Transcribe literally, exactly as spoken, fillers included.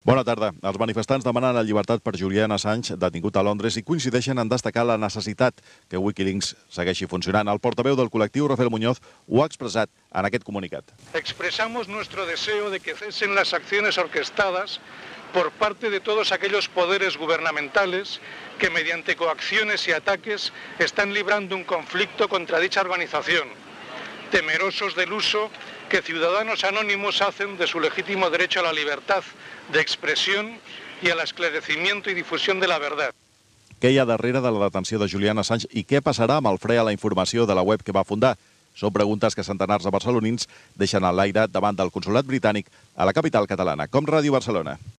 Bona tarda. Els manifestants demanen la llibertat per Julian Assange, detingut a Londres, i coincideixen en destacar la necessitat que Wikileaks segueixi funcionant. El portaveu del col·lectiu, Rafael Muñoz, ho ha expressat en aquest comunicat. Expresamos nuestro deseo de que cesen las acciones orquestadas por parte de todos aquellos poderes gubernamentales que mediante coacciones y ataques están librando un conflicto contra dicha organización, temerosos del uso que ciudadanos anónimos hacen de su legítimo derecho a la libertad de expresión y al esclarecimiento y difusión de la verdad. Què hi ha darrere de la detenció de Julian Assange i què passarà amb el fre a la informació de la web que va fundar? Són preguntes que centenars de barcelonins deixen a l'aire davant del consolat britànic a la capital catalana. Com Ràdio Barcelona.